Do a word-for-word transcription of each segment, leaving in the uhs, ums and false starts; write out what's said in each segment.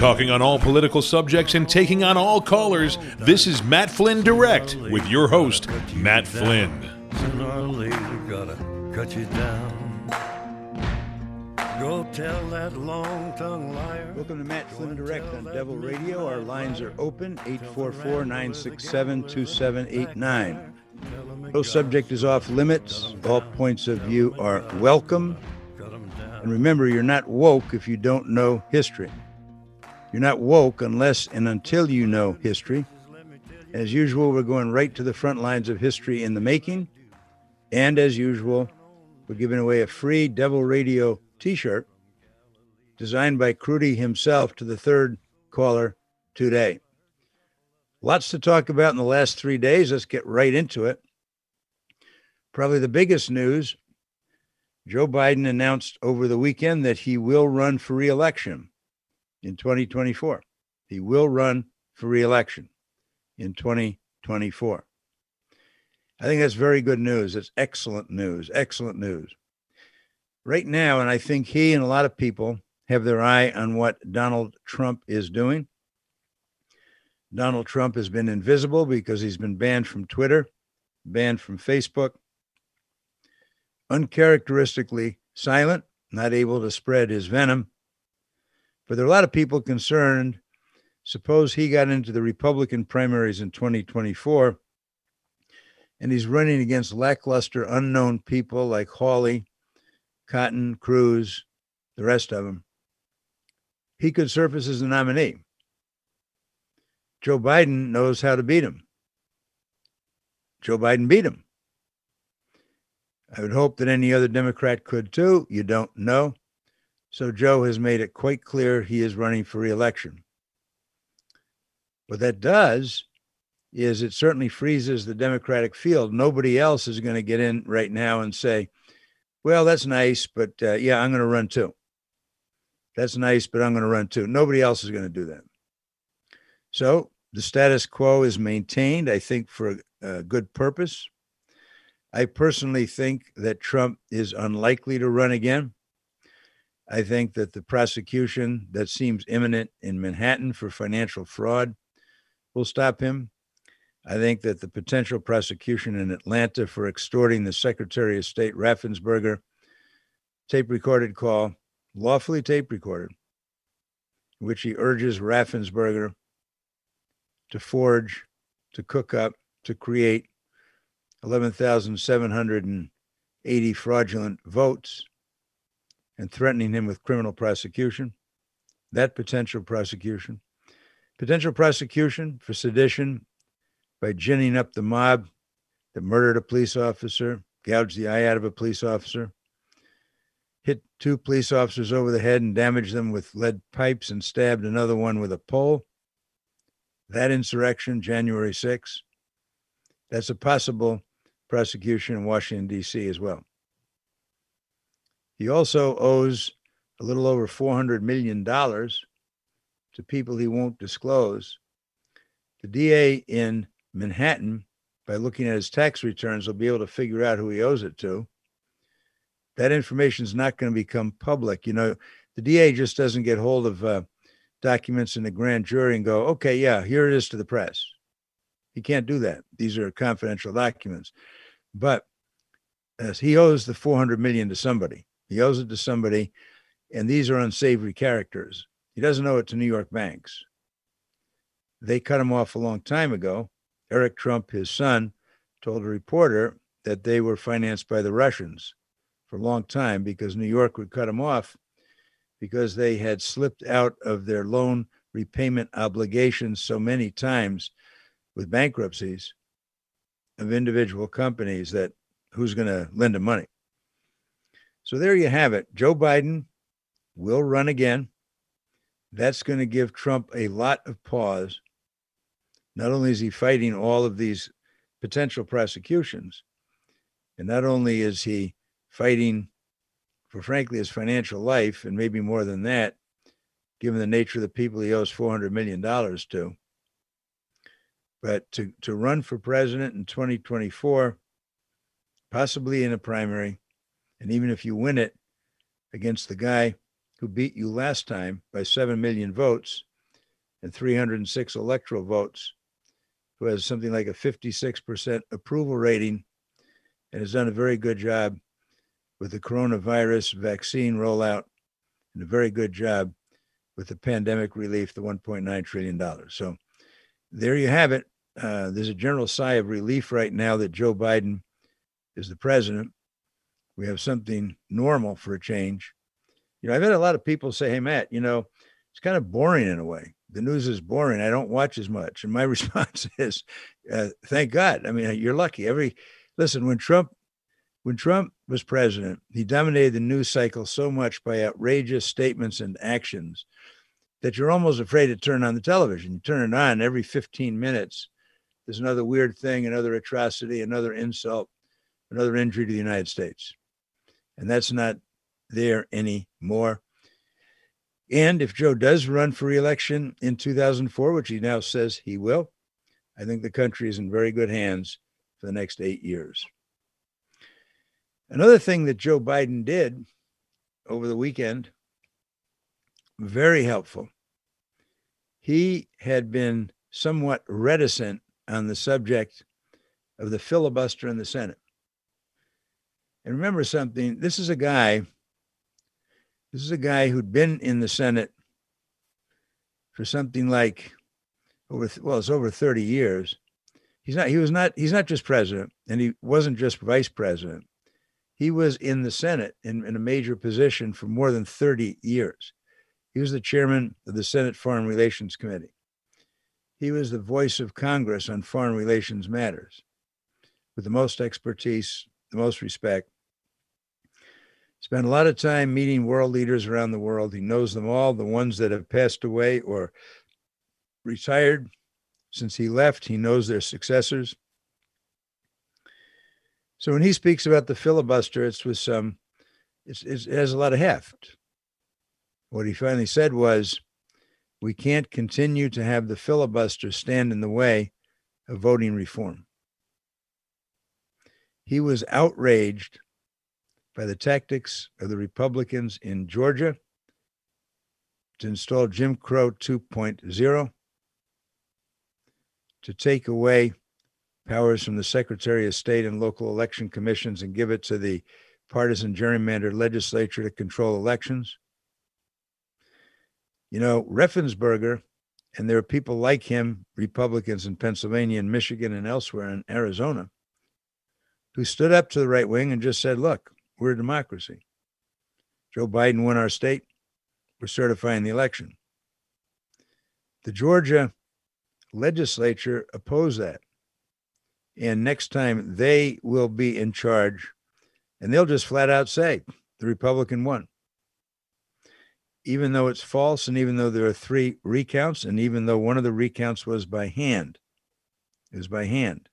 Talking on all political subjects and taking on all callers, this is Matt Flynn Direct with your host, Matt Flynn. Sooner or later, gotta cut you down. Go tell that long-tongued liar. Welcome to Matt Flynn Direct on Devil Radio. Our lines are open, eight four four, nine six seven, two seven eight nine. No subject is off limits. All points of view are welcome. And remember, you're not woke if you don't know history. You're not woke unless and until you know history. As usual, we're going right to the front lines of history in the making. And as usual, we're giving away a free Devil Radio t-shirt designed by Crudy himself to the third caller today. Lots to talk about in the last three days. Let's get right into it. Probably the biggest news, Joe Biden announced over the weekend that he will run for re-election in twenty twenty-four. He will run for re-election in twenty twenty-four. I think that's very good news. It's excellent news, excellent news. Right now, and I think he and a lot of people have their eye on what Donald Trump is doing. Donald Trump has been invisible because he's been banned from Twitter, banned from Facebook, uncharacteristically silent, not able to spread his venom. But there are a lot of people concerned. Suppose he got into the Republican primaries in twenty twenty-four, and he's running against lackluster, unknown people like Hawley, Cotton, Cruz, the rest of them. He could surface as the nominee. Joe Biden knows how to beat him. Joe Biden beat him. I would hope that any other Democrat could too. You don't know. So Joe has made it quite clear he is running for re-election. What that does is it certainly freezes the Democratic field. Nobody else is going to get in right now and say, well, that's nice, but uh, yeah, I'm going to run too. That's nice, but I'm going to run too. Nobody else is going to do that. So the status quo is maintained, I think, for a good purpose. I personally think that Trump is unlikely to run again. I think that the prosecution that seems imminent in Manhattan for financial fraud will stop him. I think that the potential prosecution in Atlanta for extorting the Secretary of State Raffensperger, tape recorded call, lawfully tape recorded, in which he urges Raffensperger to forge, to cook up, to create eleven thousand seven hundred eighty fraudulent votes and threatening him with criminal prosecution. That potential prosecution. Potential prosecution for sedition by ginning up the mob that murdered a police officer, gouged the eye out of a police officer, hit two police officers over the head and damaged them with lead pipes and stabbed another one with a pole. That insurrection, January sixth, that's a possible prosecution in Washington, D C as well. He also owes a little over four hundred million dollars to people he won't disclose. The D A in Manhattan, by looking at his tax returns, will be able to figure out who he owes it to. That information is not going to become public. You know, the D A just doesn't get hold of uh, documents in the grand jury and go, okay, yeah, here it is to the press. He can't do that. These are confidential documents. But as he owes the four hundred million dollars to somebody. He owes it to somebody, and these are unsavory characters. He doesn't owe it to New York banks. They cut him off a long time ago. Eric Trump, his son, told a reporter that they were financed by the Russians for a long time because New York would cut them off because they had slipped out of their loan repayment obligations so many times with bankruptcies of individual companies that who's going to lend them money. So there you have it. Joe Biden will run again. That's going to give Trump a lot of pause. Not only is he fighting all of these potential prosecutions, and not only is he fighting for, frankly, his financial life, and maybe more than that, given the nature of the people he owes four hundred million dollars to, but to, to run for president in twenty twenty-four, possibly in a primary, and even if you win it against the guy who beat you last time by seven million votes, and three hundred six electoral votes, who has something like a fifty-six percent approval rating and has done a very good job with the coronavirus vaccine rollout and a very good job with the pandemic relief, the one point nine trillion dollars. So there you have it. Uh, there's a general sigh of relief right now that Joe Biden is the president. We have something normal for a change. You know, I've had a lot of people say, hey, Matt, you know, it's kind of boring in a way. The news is boring. I don't watch as much. And my response is, uh, thank God. I mean, you're lucky. Every listen, when Trump, when Trump was president, he dominated the news cycle so much by outrageous statements and actions that you're almost afraid to turn on the television. You turn it on every fifteen minutes. There's another weird thing, another atrocity, another insult, another injury to the United States. And that's not there anymore. And if Joe does run for re-election in two thousand four, which he now says he will, I think the country is in very good hands for the next eight years. Another thing that Joe Biden did over the weekend, very helpful. He had been somewhat reticent on the subject of the filibuster in the Senate. And remember something, this is a guy, this is a guy who'd been in the Senate for something like over, well, it's over thirty years. He's not, he was not, he's not just president, and he wasn't just vice president. He was in the Senate in, in a major position for more than thirty years. He was the chairman of the Senate Foreign Relations Committee. He was the voice of Congress on foreign relations matters with the most expertise, the most respect. Spent a lot of time meeting world leaders around the world. He knows them all, the ones that have passed away or retired since he left. He knows their successors. So when he speaks about the filibuster, it's with some, it's, it's, it has a lot of heft. What he finally said was, we can't continue to have the filibuster stand in the way of voting reform. He was outraged by the tactics of the Republicans in Georgia to install Jim Crow two point oh, to take away powers from the Secretary of State and local election commissions and give it to the partisan gerrymandered legislature to control elections. You know, Raffensperger, and there are people like him, Republicans in Pennsylvania and Michigan and elsewhere in Arizona, who stood up to the right wing and just said, look, we're a democracy. Joe Biden won our state. We're certifying the election. The Georgia legislature opposed that. And next time they will be in charge, and they'll just flat out say, the Republican won. Even though it's false, and even though there are three recounts, and even though one of the recounts was by hand, it was by hand.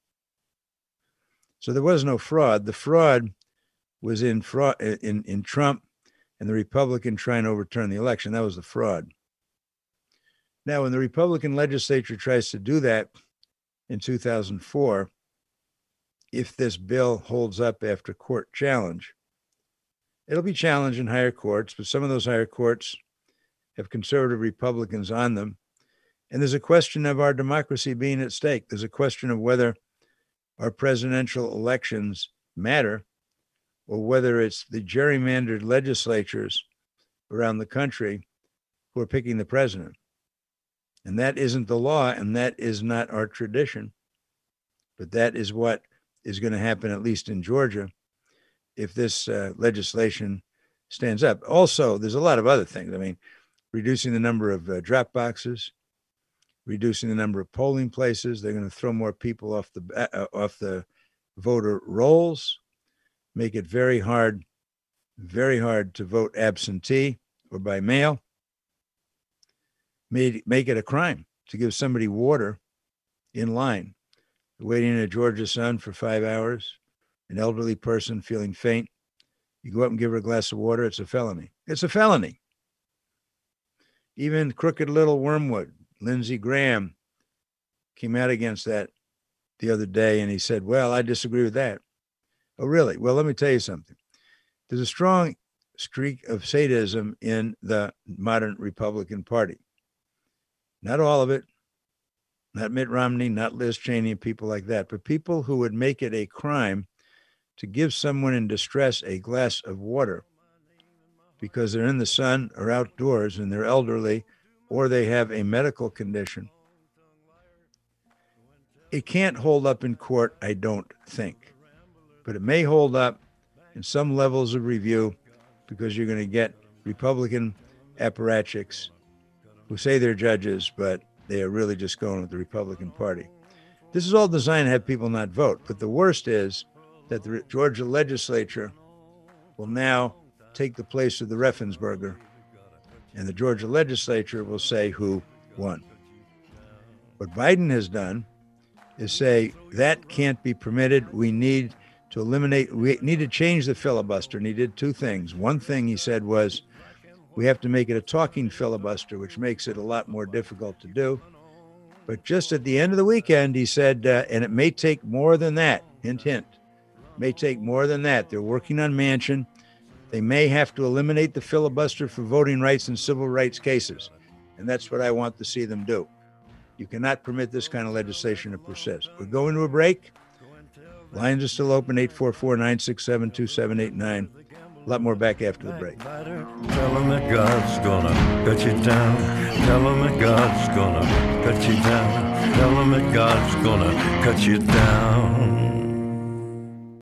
So there was no fraud. The fraud was in fraud in, in Trump and the Republican trying to overturn the election. That was the fraud. Now, when the Republican legislature tries to do that in two thousand four, if this bill holds up after court challenge, it'll be challenged in higher courts, but some of those higher courts have conservative Republicans on them. And there's a question of our democracy being at stake. There's a question of whether our presidential elections matter or whether it's the gerrymandered legislatures around the country who are picking the president. And that isn't the law, and that is not our tradition. But that is what is going to happen, at least in Georgia, if this uh, legislation stands up. Also, there's a lot of other things. I mean, reducing the number of uh, drop boxes, reducing the number of polling places. They're going to throw more people off the uh, off the voter rolls, make it very hard, very hard to vote absentee or by mail. Made, make it a crime to give somebody water in line, waiting in a Georgia sun for five hours. An elderly person feeling faint, you go up and give her a glass of water, it's a felony. It's a felony. Even crooked little Wormwood, Lindsey Graham, came out against that the other day, and he said, well, I disagree with that. Oh, really? Well, let me tell you something. There's a strong streak of sadism in the modern Republican Party. Not all of it, not Mitt Romney, not Liz Cheney, and people like that, but people who would make it a crime to give someone in distress a glass of water because they're in the sun or outdoors and they're elderly or they have a medical condition. It can't hold up in court, I don't think, but it may hold up in some levels of review because you're going to get Republican apparatchiks who say they're judges, but they are really just going with the Republican Party. This is all designed to have people not vote. But the worst is that the Georgia legislature will now take the place of the Raffensperger, and the Georgia legislature will say who won. What Biden has done is say that can't be permitted. We need to eliminate, we need to change the filibuster. And he did two things. One thing he said was, we have to make it a talking filibuster, which makes it a lot more difficult to do. But just at the end of the weekend, he said, uh, and it may take more than that, hint, hint, may take more than that. They're working on Manchin. They may have to eliminate the filibuster for voting rights and civil rights cases. And that's what I want to see them do. You cannot permit this kind of legislation to persist. We're going to a break. Lines are still open, eight four four, nine six seven, two seven eight nine. A lot more back after the break. Tell him that God's gonna cut you down. Tell him that God's gonna cut you down. Tell him that God's gonna cut you down.